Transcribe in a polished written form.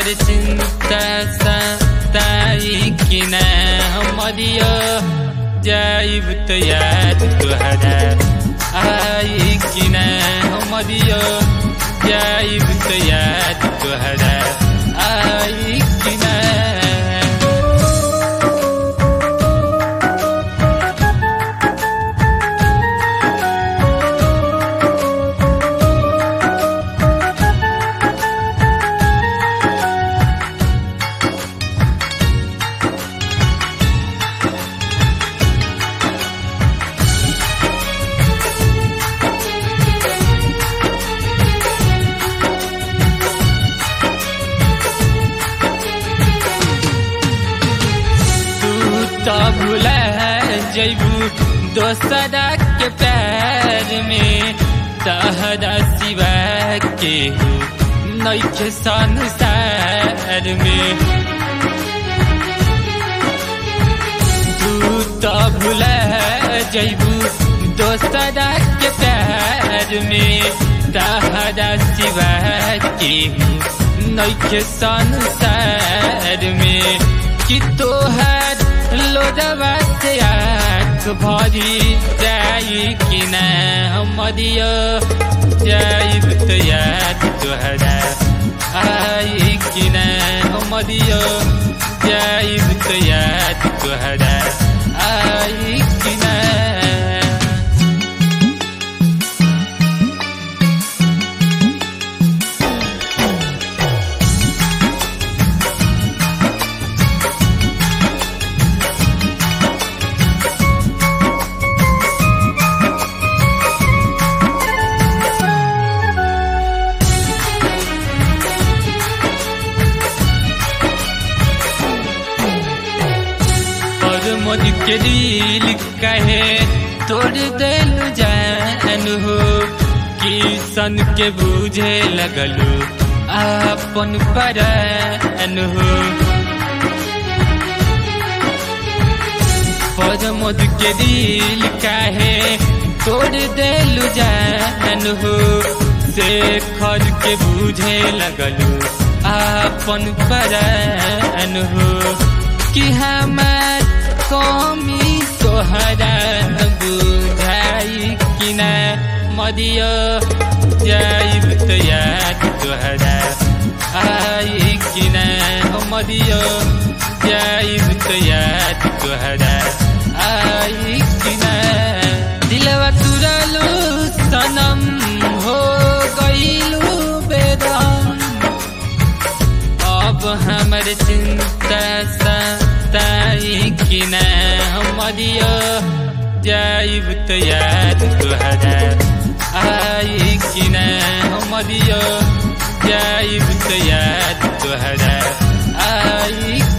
हमर चिंता सताई कि ना हमरियो जाइब तो याद तोहरा आई कि ना हमरियो जाइब तो याद तोहरा आई कि ना। भूला जैबू दोसरा के प्यार में तहरा सिवा के नइखे संसार में। तू तो भूला जैबू दोसरा के प्यार में तहरा सिवा के नइखे संसार में। कि तोहर लोडवा से आँख भरी जाई कि ना हमरियो जाइब तो याद तोहरा आई कि ना हमरियो जाइब तो याद तोहरा आई कि ना। मोद के दिल कहे तोड़ दिल जान हो किसन के बुझे लगलू अपन परान हो। पर मोद के दिल कहे तोड़ दिल जान हो शेखर के बुझे लगलू अपन परान हो। कि हमार कमी तोहरा बुझाई कि ना मरियो जाइब तो याद तोहरा आई कि ना मरियो जाइब तो याद तोहरा आई कि ना। दिलवा तुरलू सनम हो गईलू बेदम अब हमर चिंता सताई कि ना हमरियो जाइब तो याद तोहरा आई कि ना हमरियो जाइब तो याद तोहरा आई।